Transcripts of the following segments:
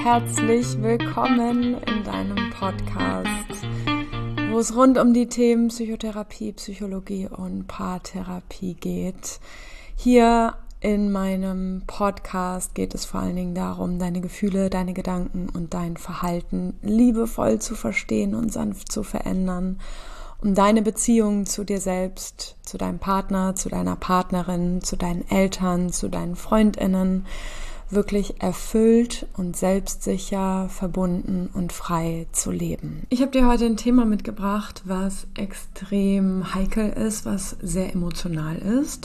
herzlich willkommen in deinem Podcast, wo es rund um die Themen Psychotherapie, Psychologie und Paartherapie geht. Hier in meinem Podcast geht es vor allen Dingen darum, deine Gefühle, deine Gedanken und dein Verhalten liebevoll zu verstehen und sanft zu verändern, um deine Beziehung zu dir selbst, zu deinem Partner, zu deiner Partnerin, zu deinen Eltern, zu deinen FreundInnen wirklich erfüllt und selbstsicher, verbunden und frei zu leben. Ich habe dir heute ein Thema mitgebracht, was extrem heikel ist, was sehr emotional ist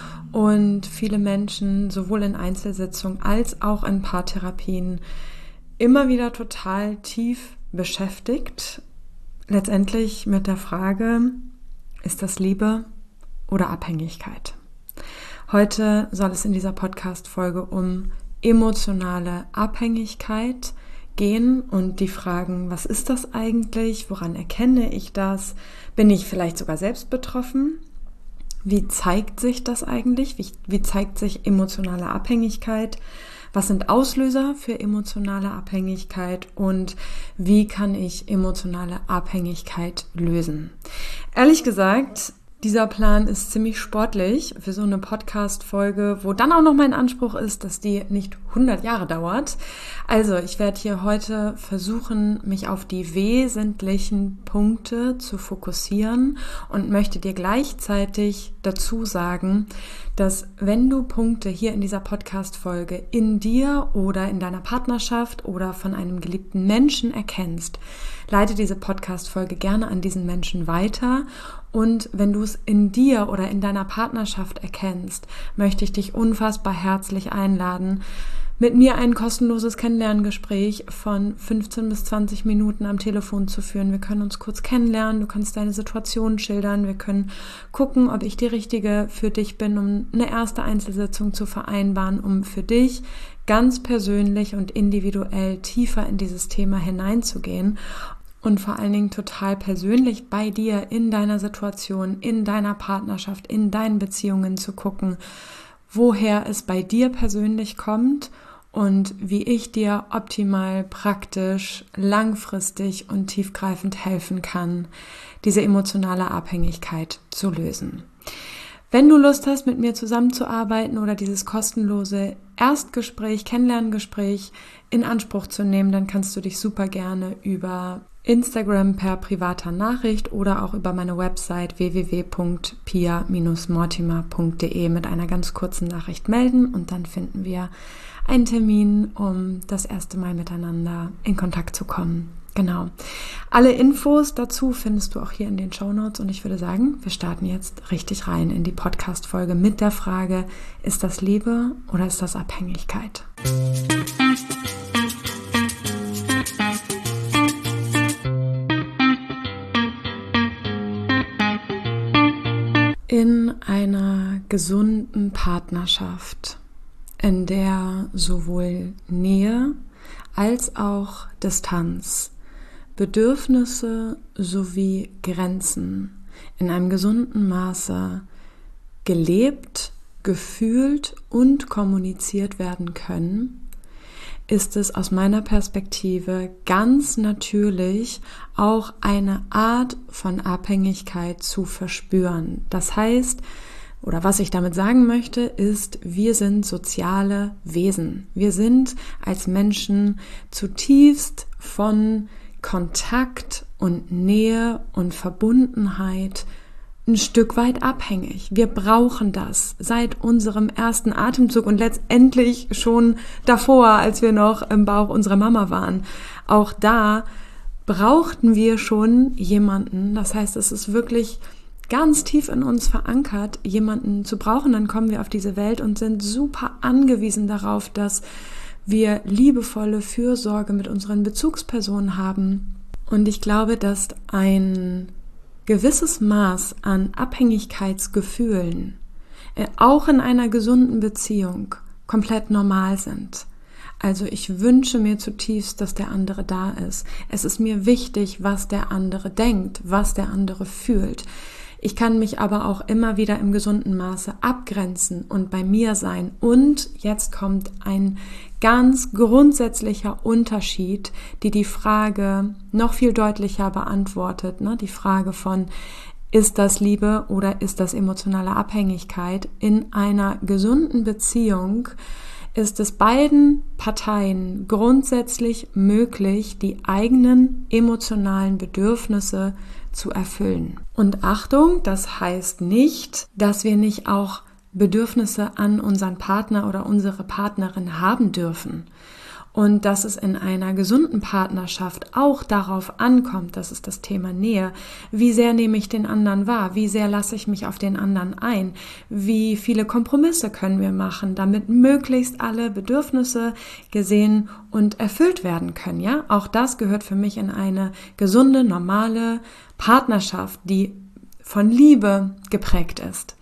und viele Menschen sowohl in Einzelsitzungen als auch in Paartherapien immer wieder total tief beschäftigt. Letztendlich mit der Frage, ist das Liebe oder Abhängigkeit? Heute soll es in dieser Podcast-Folge um emotionale Abhängigkeit gehen und die Fragen, was ist das eigentlich? Woran erkenne ich das? Bin ich vielleicht sogar selbst betroffen? Wie zeigt sich das eigentlich? Wie zeigt sich emotionale Abhängigkeit? Was sind Auslöser für emotionale Abhängigkeit und wie kann ich emotionale Abhängigkeit lösen? Ehrlich gesagt, dieser Plan ist ziemlich sportlich für so eine Podcast-Folge, wo dann auch noch mein Anspruch ist, dass die nicht 100 Jahre dauert. Also ich werde hier heute versuchen, mich auf die wesentlichen Punkte zu fokussieren und möchte dir gleichzeitig dazu sagen, dass wenn du Punkte hier in dieser Podcast-Folge in dir oder in deiner Partnerschaft oder von einem geliebten Menschen erkennst, leite diese Podcast-Folge gerne an diesen Menschen weiter. Und wenn du es in dir oder in deiner Partnerschaft erkennst, möchte ich dich unfassbar herzlich einladen, mit mir ein kostenloses Kennenlerngespräch von 15 bis 20 Minuten am Telefon zu führen. Wir können uns kurz kennenlernen, du kannst deine Situation schildern, wir können gucken, ob ich die Richtige für dich bin, um eine erste Einzelsitzung zu vereinbaren, um für dich ganz persönlich und individuell tiefer in dieses Thema hineinzugehen. Und vor allen Dingen total persönlich bei dir, in deiner Situation, in deiner Partnerschaft, in deinen Beziehungen zu gucken, woher es bei dir persönlich kommt und wie ich dir optimal, praktisch, langfristig und tiefgreifend helfen kann, diese emotionale Abhängigkeit zu lösen. Wenn du Lust hast, mit mir zusammenzuarbeiten oder dieses kostenlose Erstgespräch, Kennenlerngespräch in Anspruch zu nehmen, dann kannst du dich super gerne über Instagram per privater Nachricht oder auch über meine Website www.pia-mortimer.de mit einer ganz kurzen Nachricht melden und dann finden wir einen Termin, um das erste Mal miteinander in Kontakt zu kommen. Genau. Alle Infos dazu findest du auch hier in den Shownotes und ich würde sagen, wir starten jetzt richtig rein in die Podcast-Folge mit der Frage, ist das Liebe oder ist das Abhängigkeit? In einer gesunden Partnerschaft, in der sowohl Nähe als auch Distanz, Bedürfnisse sowie Grenzen in einem gesunden Maße gelebt, gefühlt und kommuniziert werden können, ist es aus meiner Perspektive ganz natürlich auch eine Art von Abhängigkeit zu verspüren. Das heißt, oder was ich damit sagen möchte, ist, wir sind soziale Wesen. Wir sind als Menschen zutiefst von Kontakt und Nähe und Verbundenheit ein Stück weit abhängig. Wir brauchen das seit unserem ersten Atemzug und letztendlich schon davor, als wir noch im Bauch unserer Mama waren. Auch da brauchten wir schon jemanden. Das heißt, es ist wirklich ganz tief in uns verankert, jemanden zu brauchen. Dann kommen wir auf diese Welt und sind super angewiesen darauf, dass wir liebevolle Fürsorge mit unseren Bezugspersonen haben. Und ich glaube, dass ein gewisses Maß an Abhängigkeitsgefühlen auch in einer gesunden Beziehung komplett normal sind. Also ich wünsche mir zutiefst, dass der andere da ist. Es ist mir wichtig, was der andere denkt, was der andere fühlt. Ich kann mich aber auch immer wieder im gesunden Maße abgrenzen und bei mir sein. Und jetzt kommt ein ganz grundsätzlicher Unterschied, die Frage noch viel deutlicher beantwortet, ne? Die Frage von, ist das Liebe oder ist das emotionale Abhängigkeit? In einer gesunden Beziehung ist es beiden Parteien grundsätzlich möglich, die eigenen emotionalen Bedürfnisse zu erfüllen. Und Achtung, das heißt nicht, dass wir nicht auch Bedürfnisse an unseren Partner oder unsere Partnerin haben dürfen. Und dass es in einer gesunden Partnerschaft auch darauf ankommt, das ist das Thema Nähe, wie sehr nehme ich den anderen wahr, wie sehr lasse ich mich auf den anderen ein, wie viele Kompromisse können wir machen, damit möglichst alle Bedürfnisse gesehen und erfüllt werden können. Ja, auch das gehört für mich in eine gesunde, normale Partnerschaft, die von Liebe geprägt ist.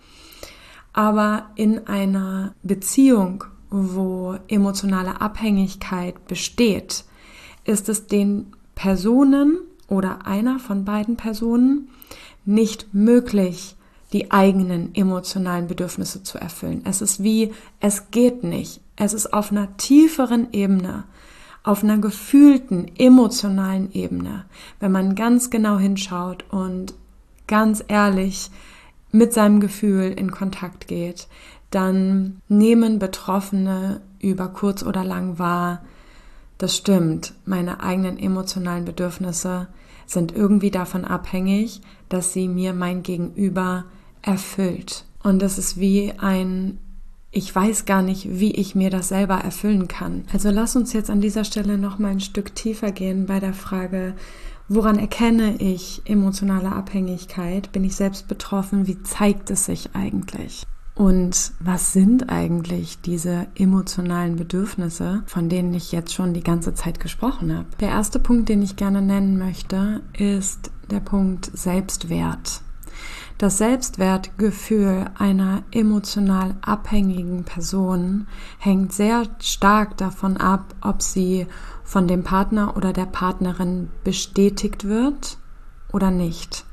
Aber in einer Beziehung, wo emotionale Abhängigkeit besteht, ist es den Personen oder einer von beiden Personen nicht möglich, die eigenen emotionalen Bedürfnisse zu erfüllen. Es ist wie, es geht nicht. Es ist auf einer tieferen Ebene, auf einer gefühlten, emotionalen Ebene, wenn man ganz genau hinschaut und ganz ehrlich mit seinem Gefühl in Kontakt geht, dann nehmen Betroffene über kurz oder lang wahr, das stimmt, meine eigenen emotionalen Bedürfnisse sind irgendwie davon abhängig, dass sie mir mein Gegenüber erfüllt. Und das ist wie ich weiß gar nicht, wie ich mir das selber erfüllen kann. Also lass uns jetzt an dieser Stelle noch mal ein Stück tiefer gehen bei der Frage, woran erkenne ich emotionale Abhängigkeit? Bin ich selbst betroffen? Wie zeigt es sich eigentlich? Und was sind eigentlich diese emotionalen Bedürfnisse, von denen ich jetzt schon die ganze Zeit gesprochen habe? Der erste Punkt, den ich gerne nennen möchte, ist der Punkt Selbstwert. Das Selbstwertgefühl einer emotional abhängigen Person hängt sehr stark davon ab, ob sie von dem Partner oder der Partnerin bestätigt wird oder nicht.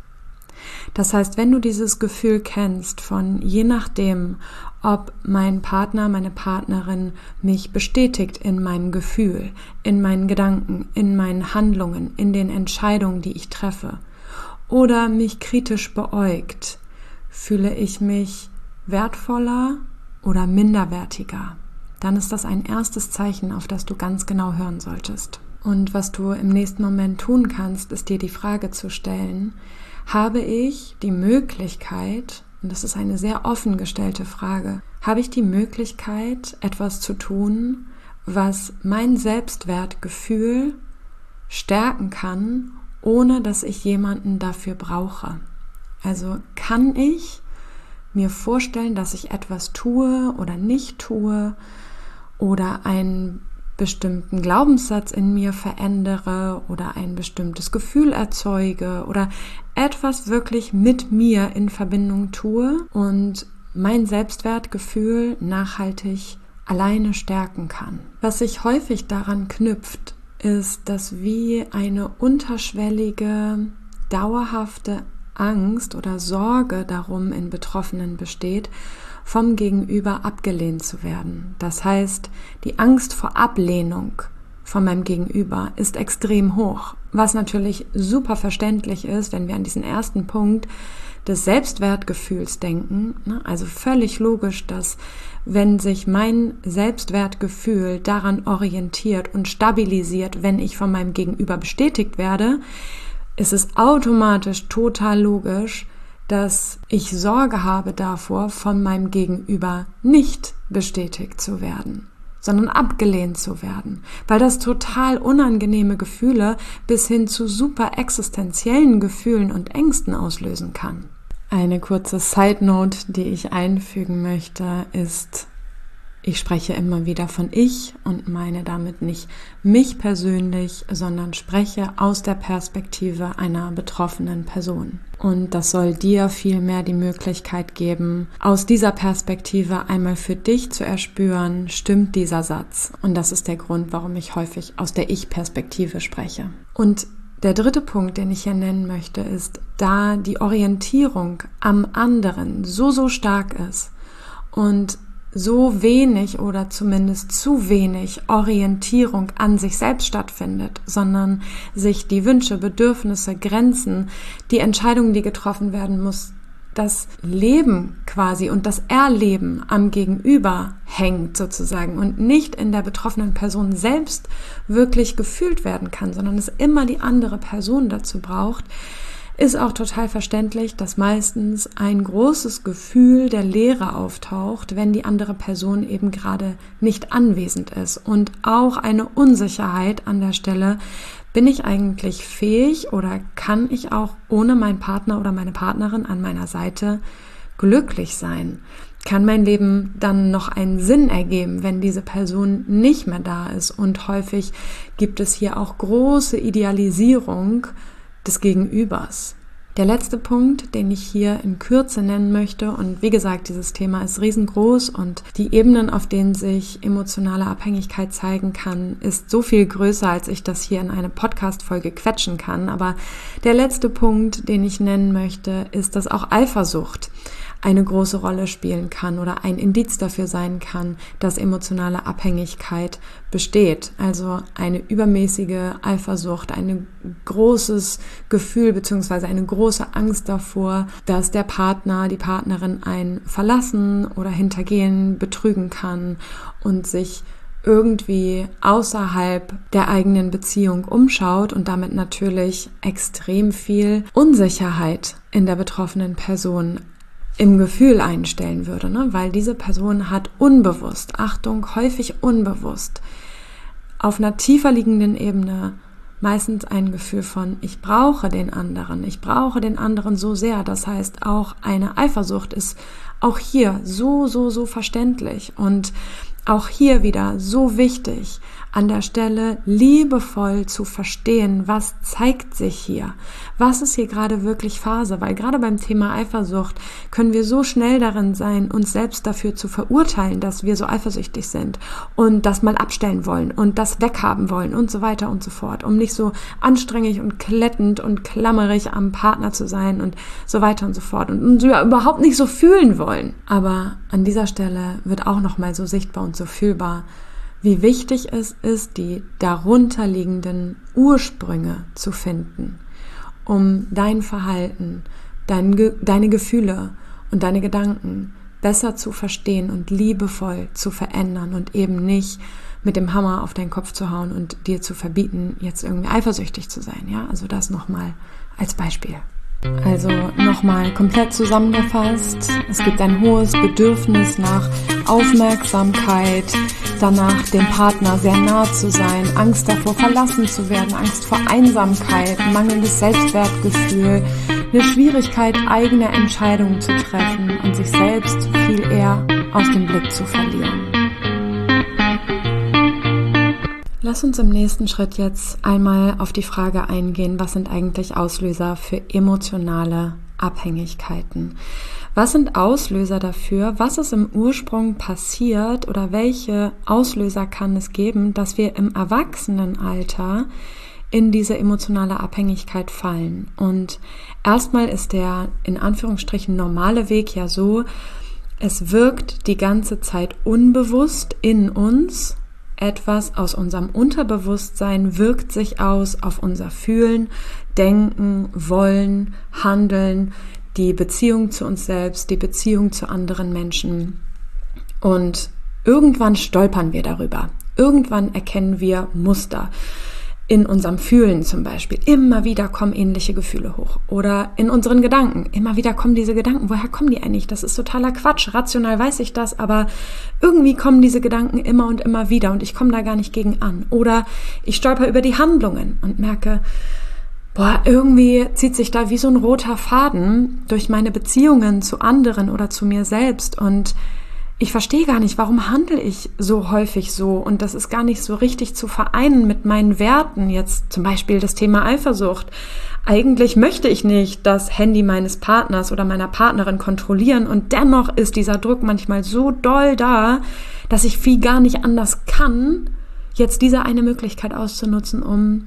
Das heißt, wenn du dieses Gefühl kennst von je nachdem, ob mein Partner, meine Partnerin mich bestätigt in meinem Gefühl, in meinen Gedanken, in meinen Handlungen, in den Entscheidungen, die ich treffe, oder mich kritisch beäugt, fühle ich mich wertvoller oder minderwertiger. Dann ist das ein erstes Zeichen, auf das du ganz genau hören solltest. Und was du im nächsten Moment tun kannst, ist dir die Frage zu stellen, habe ich die Möglichkeit, und das ist eine sehr offen gestellte Frage, habe ich die Möglichkeit, etwas zu tun, was mein Selbstwertgefühl stärken kann, ohne dass ich jemanden dafür brauche? Also kann ich mir vorstellen, dass ich etwas tue oder nicht tue oder einen bestimmten Glaubenssatz in mir verändere oder ein bestimmtes Gefühl erzeuge oder etwas wirklich mit mir in Verbindung tue und mein Selbstwertgefühl nachhaltig alleine stärken kann. Was sich häufig daran knüpft, ist, dass wie eine unterschwellige, dauerhafte Angst oder Sorge darum in Betroffenen besteht, vom Gegenüber abgelehnt zu werden. Das heißt, die Angst vor Ablehnung von meinem Gegenüber ist extrem hoch, was natürlich super verständlich ist, wenn wir an diesen ersten Punkt des Selbstwertgefühls denken. Also völlig logisch, dass wenn sich mein Selbstwertgefühl daran orientiert und stabilisiert, wenn ich von meinem Gegenüber bestätigt werde, ist es automatisch total logisch, dass ich Sorge habe davor, von meinem Gegenüber nicht bestätigt zu werden, sondern abgelehnt zu werden, weil das total unangenehme Gefühle bis hin zu super existenziellen Gefühlen und Ängsten auslösen kann. Eine kurze Side-Note, die ich einfügen möchte, ist, ich spreche immer wieder von ich und meine damit nicht mich persönlich, sondern spreche aus der Perspektive einer betroffenen Person. Und das soll dir vielmehr die Möglichkeit geben, aus dieser Perspektive einmal für dich zu erspüren, stimmt dieser Satz? Und das ist der Grund, warum ich häufig aus der Ich-Perspektive spreche. Und Der dritte Punkt, den ich hier nennen möchte, ist, da die Orientierung am anderen so stark ist und so wenig oder zumindest zu wenig Orientierung an sich selbst stattfindet, sondern sich die Wünsche, Bedürfnisse, Grenzen, die Entscheidungen, die getroffen werden muss, das Leben quasi und das Erleben am Gegenüber hängt sozusagen und nicht in der betroffenen Person selbst wirklich gefühlt werden kann, sondern es immer die andere Person dazu braucht, ist auch total verständlich, dass meistens ein großes Gefühl der Leere auftaucht, wenn die andere Person eben gerade nicht anwesend ist und auch eine Unsicherheit an der Stelle. Bin ich eigentlich fähig oder kann ich auch ohne meinen Partner oder meine Partnerin an meiner Seite glücklich sein? Kann mein Leben dann noch einen Sinn ergeben, wenn diese Person nicht mehr da ist? Und häufig gibt es hier auch große Idealisierung des Gegenübers. Der letzte Punkt, den ich hier in Kürze nennen möchte, und wie gesagt, dieses Thema ist riesengroß und die Ebenen, auf denen sich emotionale Abhängigkeit zeigen kann, ist so viel größer, als ich das hier in eine Podcast-Folge quetschen kann. Aber der letzte Punkt, den ich nennen möchte, ist, dass auch Eifersucht eine große Rolle spielen kann oder ein Indiz dafür sein kann, dass emotionale Abhängigkeit besteht. Also eine übermäßige Eifersucht, ein großes Gefühl bzw. eine große Angst davor, dass der Partner, die Partnerin einen verlassen oder hintergehen, betrügen kann und sich irgendwie außerhalb der eigenen Beziehung umschaut und damit natürlich extrem viel Unsicherheit in der betroffenen Person im Gefühl einstellen würde, ne? Weil diese Person hat unbewusst, Achtung, häufig unbewusst, auf einer tiefer liegenden Ebene meistens ein Gefühl von, ich brauche den anderen so sehr. Das heißt, auch eine Eifersucht ist auch hier so verständlich und auch hier wieder so wichtig, an der Stelle liebevoll zu verstehen, was zeigt sich hier, was ist hier gerade wirklich Phase, weil gerade beim Thema Eifersucht können wir so schnell darin sein, uns selbst dafür zu verurteilen, dass wir so eifersüchtig sind und das mal abstellen wollen und das weghaben wollen und so weiter und so fort, um nicht so anstrengend und klettend und klammerig am Partner zu sein und so weiter und so fort und uns überhaupt nicht so fühlen wollen. Aber an dieser Stelle wird auch nochmal so sichtbar und so fühlbar, wie wichtig es ist, die darunterliegenden Ursprünge zu finden, um dein Verhalten, deine Gefühle und deine Gedanken besser zu verstehen und liebevoll zu verändern und eben nicht mit dem Hammer auf deinen Kopf zu hauen und dir zu verbieten, jetzt irgendwie eifersüchtig zu sein. Ja, also das nochmal als Beispiel. Also nochmal komplett zusammengefasst, es gibt ein hohes Bedürfnis nach Aufmerksamkeit, danach dem Partner sehr nah zu sein, Angst davor verlassen zu werden, Angst vor Einsamkeit, mangelndes Selbstwertgefühl, eine Schwierigkeit, eigene Entscheidungen zu treffen und sich selbst viel eher aus dem Blick zu verlieren. Lass uns im nächsten Schritt jetzt einmal auf die Frage eingehen, was sind eigentlich Auslöser für emotionale Abhängigkeiten? Was sind Auslöser dafür? Was ist im Ursprung passiert oder welche Auslöser kann es geben, dass wir im Erwachsenenalter in diese emotionale Abhängigkeit fallen? Und erstmal ist der in Anführungsstrichen normale Weg ja so, es wirkt die ganze Zeit unbewusst in uns. Etwas aus unserem Unterbewusstsein wirkt sich aus auf unser Fühlen, Denken, Wollen, Handeln, die Beziehung zu uns selbst, die Beziehung zu anderen Menschen. Und irgendwann stolpern wir darüber. Irgendwann erkennen wir Muster. In unserem Fühlen zum Beispiel. Immer wieder kommen ähnliche Gefühle hoch. Oder in unseren Gedanken. Immer wieder kommen diese Gedanken. Woher kommen die eigentlich? Das ist totaler Quatsch. Rational weiß ich das, aber irgendwie kommen diese Gedanken immer und immer wieder und ich komme da gar nicht gegen an. Oder ich stolper über die Handlungen und merke, irgendwie zieht sich da wie so ein roter Faden durch meine Beziehungen zu anderen oder zu mir selbst und ich verstehe gar nicht, warum handle ich so häufig so und das ist gar nicht so richtig zu vereinen mit meinen Werten, jetzt zum Beispiel das Thema Eifersucht. Eigentlich möchte ich nicht das Handy meines Partners oder meiner Partnerin kontrollieren und dennoch ist dieser Druck manchmal so doll da, dass ich viel gar nicht anders kann, jetzt diese eine Möglichkeit auszunutzen, um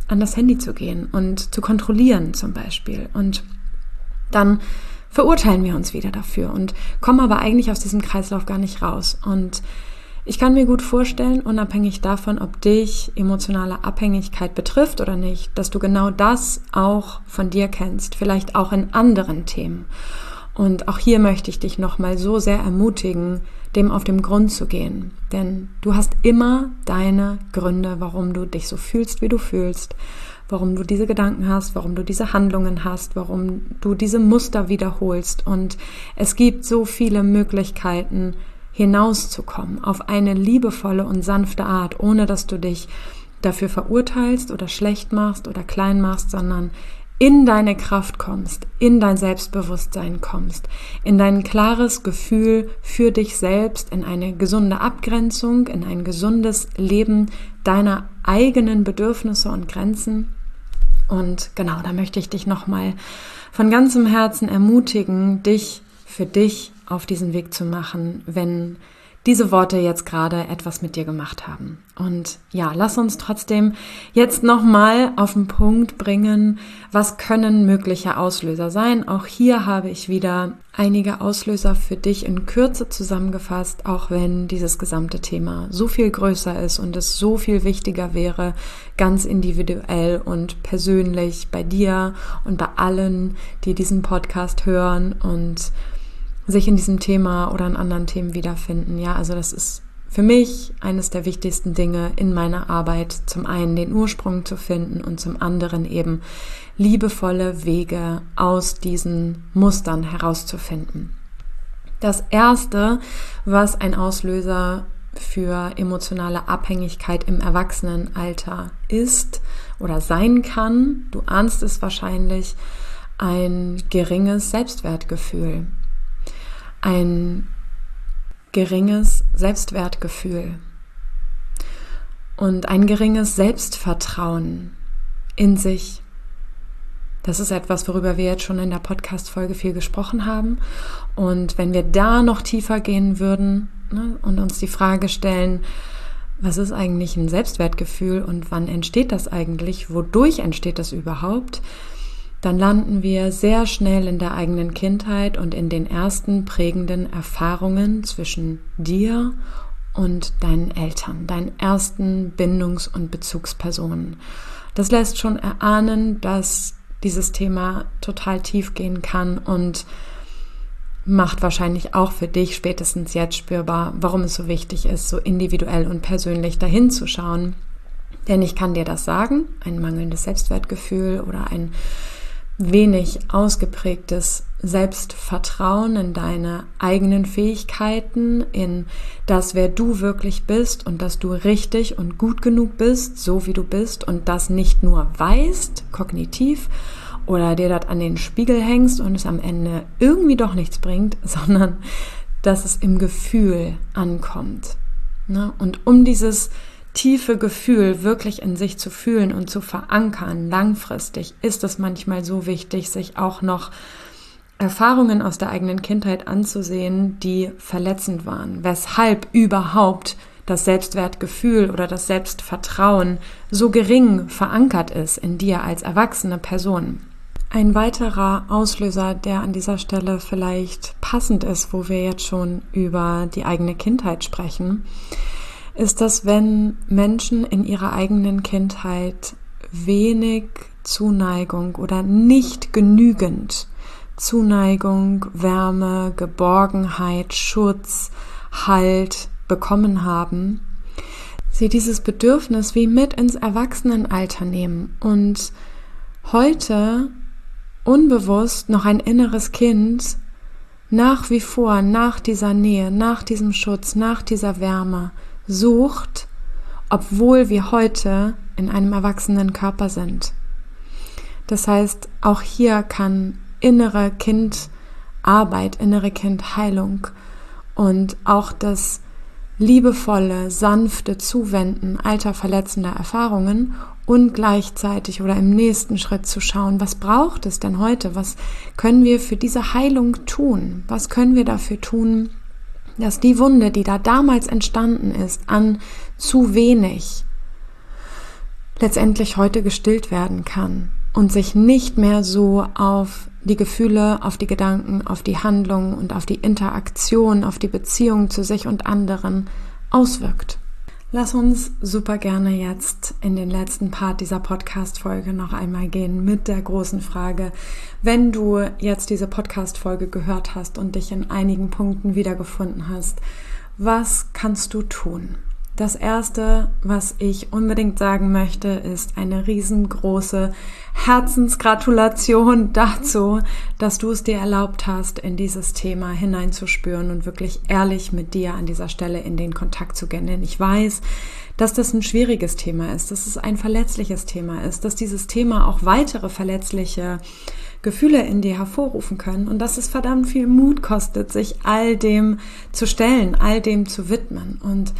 an das Handy zu gehen und zu kontrollieren zum Beispiel. Und dann verurteilen wir uns wieder dafür und kommen aber eigentlich aus diesem Kreislauf gar nicht raus. Und ich kann mir gut vorstellen, unabhängig davon, ob dich emotionale Abhängigkeit betrifft oder nicht, dass du genau das auch von dir kennst, vielleicht auch in anderen Themen. Und auch hier möchte ich dich nochmal so sehr ermutigen, dem auf den Grund zu gehen. Denn du hast immer deine Gründe, warum du dich so fühlst, wie du fühlst, warum du diese Gedanken hast, warum du diese Handlungen hast, warum du diese Muster wiederholst. Und es gibt so viele Möglichkeiten, hinauszukommen auf eine liebevolle und sanfte Art, ohne dass du dich dafür verurteilst oder schlecht machst oder klein machst, sondern in deine Kraft kommst, in dein Selbstbewusstsein kommst, in dein klares Gefühl für dich selbst, in eine gesunde Abgrenzung, in ein gesundes Leben deiner eigenen Bedürfnisse und Grenzen. Und genau, da möchte ich dich nochmal von ganzem Herzen ermutigen, dich für dich auf diesen Weg zu machen, wenn diese Worte jetzt gerade etwas mit dir gemacht haben. Und ja, lass uns trotzdem jetzt nochmal auf den Punkt bringen, was können mögliche Auslöser sein. Auch hier habe ich wieder einige Auslöser für dich in Kürze zusammengefasst, auch wenn dieses gesamte Thema so viel größer ist und es so viel wichtiger wäre, ganz individuell und persönlich bei dir und bei allen, die diesen Podcast hören und sich in diesem Thema oder in anderen Themen wiederfinden. Ja, also das ist für mich eines der wichtigsten Dinge in meiner Arbeit. Zum einen den Ursprung zu finden und zum anderen eben liebevolle Wege aus diesen Mustern herauszufinden. Das Erste, was ein Auslöser für emotionale Abhängigkeit im Erwachsenenalter ist oder sein kann, du ahnst es wahrscheinlich, ein geringes Selbstwertgefühl. Ein geringes Selbstwertgefühl und ein geringes Selbstvertrauen in sich. Das ist etwas, worüber wir jetzt schon in der Podcast-Folge viel gesprochen haben. Und wenn wir da noch tiefer gehen würden, und uns die Frage stellen, was ist eigentlich ein Selbstwertgefühl und wann entsteht das eigentlich, wodurch entsteht das überhaupt, dann landen wir sehr schnell in der eigenen Kindheit und in den ersten prägenden Erfahrungen zwischen dir und deinen Eltern, deinen ersten Bindungs- und Bezugspersonen. Das lässt schon erahnen, dass dieses Thema total tief gehen kann und macht wahrscheinlich auch für dich spätestens jetzt spürbar, warum es so wichtig ist, so individuell und persönlich dahin zu schauen. Denn ich kann dir das sagen, ein mangelndes Selbstwertgefühl oder ein wenig ausgeprägtes Selbstvertrauen in deine eigenen Fähigkeiten, in das, wer du wirklich bist und dass du richtig und gut genug bist, so wie du bist und das nicht nur weißt, kognitiv, oder dir das an den Spiegel hängst und es am Ende irgendwie doch nichts bringt, sondern dass es im Gefühl ankommt. Und um dieses tiefe Gefühl wirklich in sich zu fühlen und zu verankern, langfristig, ist es manchmal so wichtig, sich auch noch Erfahrungen aus der eigenen Kindheit anzusehen, die verletzend waren. Weshalb überhaupt das Selbstwertgefühl oder das Selbstvertrauen so gering verankert ist in dir als erwachsene Person. Ein weiterer Auslöser, der an dieser Stelle vielleicht passend ist, wo wir jetzt schon über die eigene Kindheit sprechen, ist, dass wenn Menschen in ihrer eigenen Kindheit wenig Zuneigung oder nicht genügend Zuneigung, Wärme, Geborgenheit, Schutz, Halt bekommen haben, sie dieses Bedürfnis wie mit ins Erwachsenenalter nehmen und heute unbewusst noch ein inneres Kind nach wie vor nach dieser Nähe, nach diesem Schutz, nach dieser Wärme sucht, obwohl wir heute in einem erwachsenen Körper sind. Das heißt, auch hier kann innere Kindarbeit, innere Kindheilung und auch das liebevolle, sanfte Zuwenden alter verletzender Erfahrungen und gleichzeitig oder im nächsten Schritt zu schauen, was braucht es denn heute? Was können wir für diese Heilung tun? Was können wir dafür tun, dass die Wunde, die da damals entstanden ist, an zu wenig letztendlich heute gestillt werden kann und sich nicht mehr so auf die Gefühle, auf die Gedanken, auf die Handlungen und auf die Interaktion, auf die Beziehung zu sich und anderen auswirkt. Lass uns super gerne jetzt in den letzten Part dieser Podcast-Folge noch einmal gehen mit der großen Frage, wenn du jetzt diese Podcast-Folge gehört hast und dich in einigen Punkten wiedergefunden hast, was kannst du tun? Das Erste, was ich unbedingt sagen möchte, ist eine riesengroße Herzensgratulation dazu, dass du es dir erlaubt hast, in dieses Thema hineinzuspüren und wirklich ehrlich mit dir an dieser Stelle in den Kontakt zu gehen. Denn ich weiß, dass das ein schwieriges Thema ist, dass es ein verletzliches Thema ist, dass dieses Thema auch weitere verletzliche Gefühle in dir hervorrufen können und dass es verdammt viel Mut kostet, sich all dem zu stellen, all dem zu widmen. Und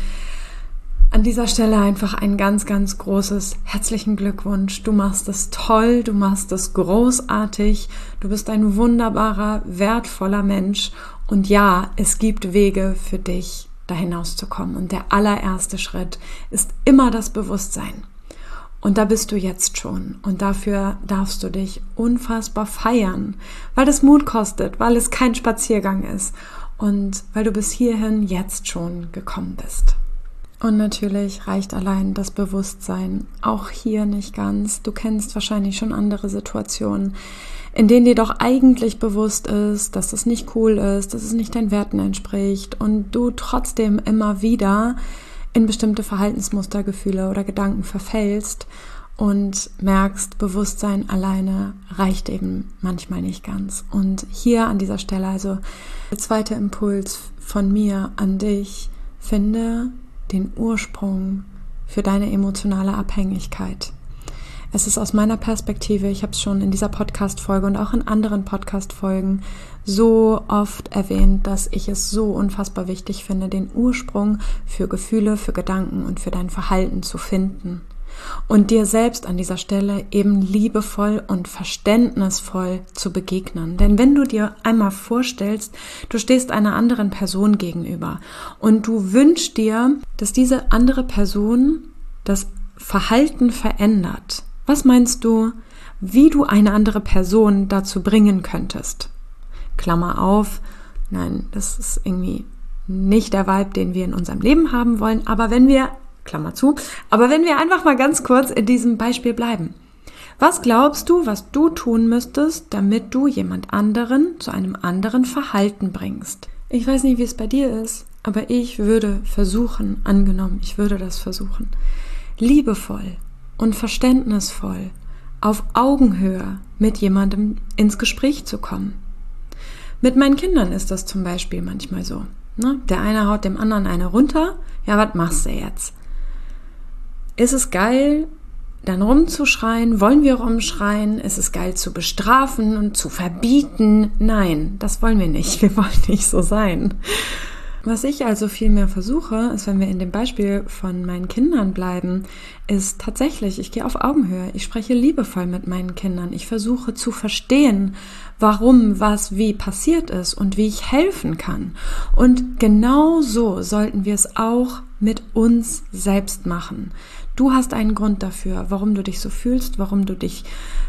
an dieser Stelle einfach ein ganz, ganz großes herzlichen Glückwunsch. Du machst es toll, du machst es großartig, du bist ein wunderbarer, wertvoller Mensch und ja, es gibt Wege für dich, da hinauszukommen. Und der allererste Schritt ist immer das Bewusstsein. Und da bist du jetzt schon und dafür darfst du dich unfassbar feiern, weil es Mut kostet, weil es kein Spaziergang ist und weil du bis hierhin jetzt schon gekommen bist. Und natürlich reicht allein das Bewusstsein auch hier nicht ganz. Du kennst wahrscheinlich schon andere Situationen, in denen dir doch eigentlich bewusst ist, dass das nicht cool ist, dass es nicht deinen Werten entspricht und du trotzdem immer wieder in bestimmte Verhaltensmuster, Gefühle oder Gedanken verfällst und merkst, Bewusstsein alleine reicht eben manchmal nicht ganz. Und hier an dieser Stelle, also der zweite Impuls von mir an dich, finde den Ursprung für deine emotionale Abhängigkeit. Es ist aus meiner Perspektive, ich habe es schon in dieser Podcast-Folge und auch in anderen Podcast-Folgen so oft erwähnt, dass ich es so unfassbar wichtig finde, den Ursprung für Gefühle, für Gedanken und für dein Verhalten zu finden. Und dir selbst an dieser Stelle eben liebevoll und verständnisvoll zu begegnen. Denn wenn du dir einmal vorstellst, du stehst einer anderen Person gegenüber und du wünschst dir, dass diese andere Person das Verhalten verändert. Was meinst du, wie du eine andere Person dazu bringen könntest? Klammer auf, nein, das ist irgendwie nicht der Vibe, den wir in unserem Leben haben wollen, aber wenn wir Klammer zu. Aber wenn wir einfach mal ganz kurz in diesem Beispiel bleiben. Was glaubst du, was du tun müsstest, damit du jemand anderen zu einem anderen Verhalten bringst? Ich weiß nicht, wie es bei dir ist, aber ich würde versuchen, angenommen, ich würde das versuchen, liebevoll und verständnisvoll auf Augenhöhe mit jemandem ins Gespräch zu kommen. Mit meinen Kindern ist das zum Beispiel manchmal so. Ne? Der eine haut dem anderen eine runter. Ja, was machst du jetzt? Ist es geil, dann rumzuschreien? Wollen wir rumschreien? Ist es geil zu bestrafen und zu verbieten? Nein, das wollen wir nicht. Wir wollen nicht so sein. Was ich also vielmehr versuche, ist, wenn wir in dem Beispiel von meinen Kindern bleiben, ist tatsächlich, ich gehe auf Augenhöhe. Ich spreche liebevoll mit meinen Kindern. Ich versuche zu verstehen, warum, was, wie passiert ist und wie ich helfen kann. Und genau so sollten wir es auch mit uns selbst machen. Du hast einen Grund dafür, warum du dich so fühlst, warum du dich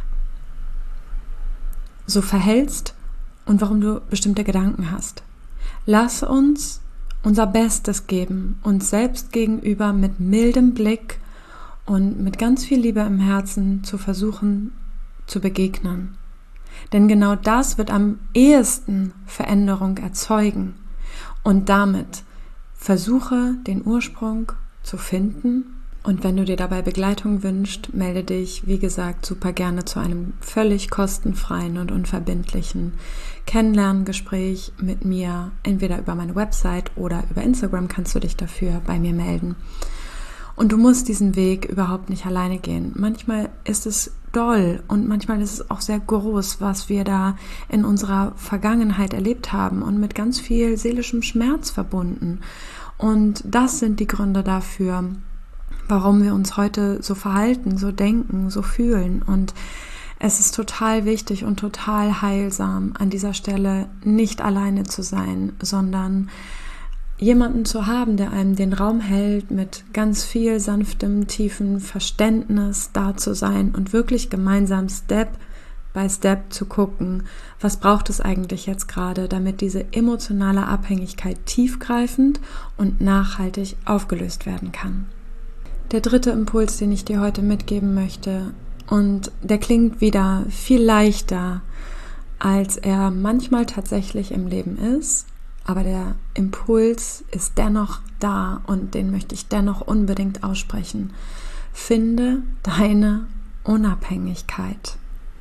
so verhältst und warum du bestimmte Gedanken hast. Lass uns unser Bestes geben, uns selbst gegenüber mit mildem Blick und mit ganz viel Liebe im Herzen zu versuchen zu begegnen. Denn genau das wird am ehesten Veränderung erzeugen. Und damit versuche den Ursprung zu finden. Und wenn du dir dabei Begleitung wünschst, melde dich, wie gesagt, super gerne zu einem völlig kostenfreien und unverbindlichen Kennenlerngespräch mit mir. Entweder über meine Website oder über Instagram kannst du dich dafür bei mir melden. Und du musst diesen Weg überhaupt nicht alleine gehen. Manchmal ist es doll und manchmal ist es auch sehr groß, was wir da in unserer Vergangenheit erlebt haben und mit ganz viel seelischem Schmerz verbunden. Und das sind die Gründe dafür, warum wir uns heute so verhalten, so denken, so fühlen. Und es ist total wichtig und total heilsam, an dieser Stelle nicht alleine zu sein, sondern jemanden zu haben, der einem den Raum hält, mit ganz viel sanftem, tiefen Verständnis da zu sein und wirklich gemeinsam Step by Step zu gucken, was braucht es eigentlich jetzt gerade, damit diese emotionale Abhängigkeit tiefgreifend und nachhaltig aufgelöst werden kann. Der dritte Impuls, den ich dir heute mitgeben möchte, und der klingt wieder viel leichter, als er manchmal tatsächlich im Leben ist, aber der Impuls ist dennoch da und den möchte ich dennoch unbedingt aussprechen. Finde deine Unabhängigkeit.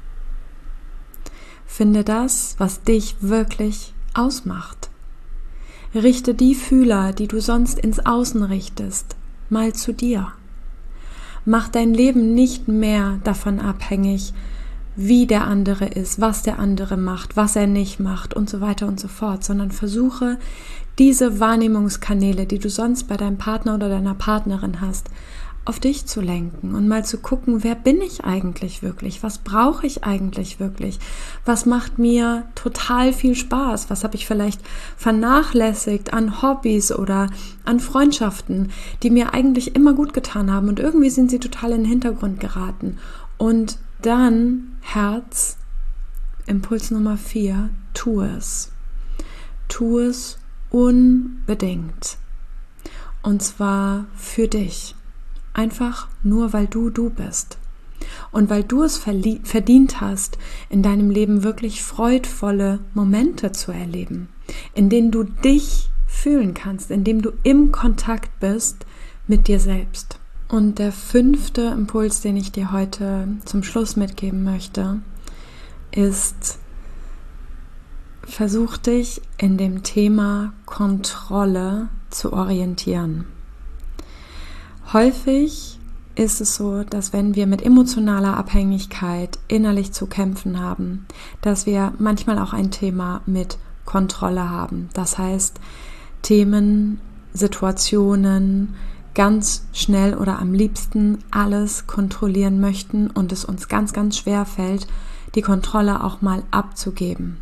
Finde das, was dich wirklich ausmacht. Richte die Fühler, die du sonst ins Außen richtest, mal zu dir. Mach dein Leben nicht mehr davon abhängig, wie der andere ist, was der andere macht, was er nicht macht und so weiter und so fort, sondern versuche, diese Wahrnehmungskanäle, die du sonst bei deinem Partner oder deiner Partnerin hast, auf dich zu lenken und mal zu gucken, wer bin ich eigentlich wirklich? Was brauche ich eigentlich wirklich? Was macht mir total viel Spaß? Was habe ich vielleicht vernachlässigt an Hobbys oder an Freundschaften, die mir eigentlich immer gut getan haben und irgendwie sind sie total in den Hintergrund geraten? Und dann, Herz, Impuls Nummer 4, tu es. Tu es unbedingt. Und zwar für dich. Einfach nur, weil du bist. Und weil du es verdient hast, in deinem Leben wirklich freudvolle Momente zu erleben, in denen du dich fühlen kannst, in dem du im Kontakt bist mit dir selbst. Und der 5. Impuls, den ich dir heute zum Schluss mitgeben möchte, ist, versuch dich in dem Thema Kontrolle zu orientieren. Häufig ist es so, dass wenn wir mit emotionaler Abhängigkeit innerlich zu kämpfen haben, dass wir manchmal auch ein Thema mit Kontrolle haben. Das heißt, Themen, Situationen, ganz schnell oder am liebsten alles kontrollieren möchten und es uns ganz, ganz schwer fällt, die Kontrolle auch mal abzugeben.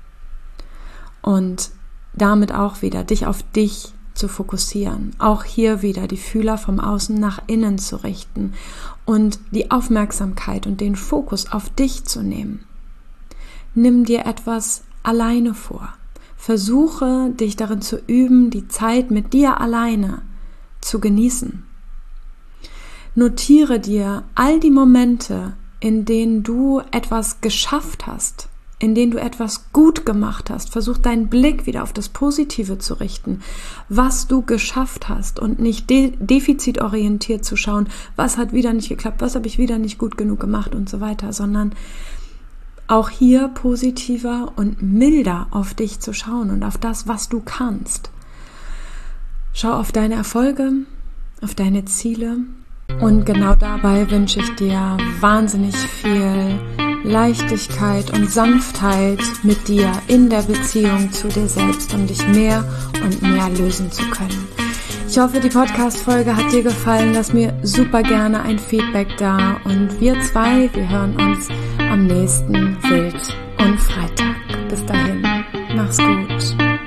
Und damit auch wieder dich auf dich zu fokussieren. Auch hier wieder die Fühler vom Außen nach innen zu richten und die Aufmerksamkeit und den Fokus auf dich zu nehmen. Nimm dir etwas alleine vor. Versuche, dich darin zu üben, die Zeit mit dir alleine zu genießen. Notiere dir all die Momente, in denen du etwas geschafft hast, in denen du etwas gut gemacht hast. Versuch deinen Blick wieder auf das Positive zu richten, was du geschafft hast und nicht defizitorientiert zu schauen, was hat wieder nicht geklappt, was habe ich wieder nicht gut genug gemacht und so weiter, sondern auch hier positiver und milder auf dich zu schauen und auf das, was du kannst. Schau auf deine Erfolge, auf deine Ziele und genau dabei wünsche ich dir wahnsinnig viel Leichtigkeit und Sanftheit mit dir in der Beziehung zu dir selbst, um dich mehr und mehr lösen zu können. Ich hoffe, die Podcast-Folge hat dir gefallen. Lass mir super gerne ein Feedback da und wir hören uns am nächsten Wild und Freitag. Bis dahin, mach's gut.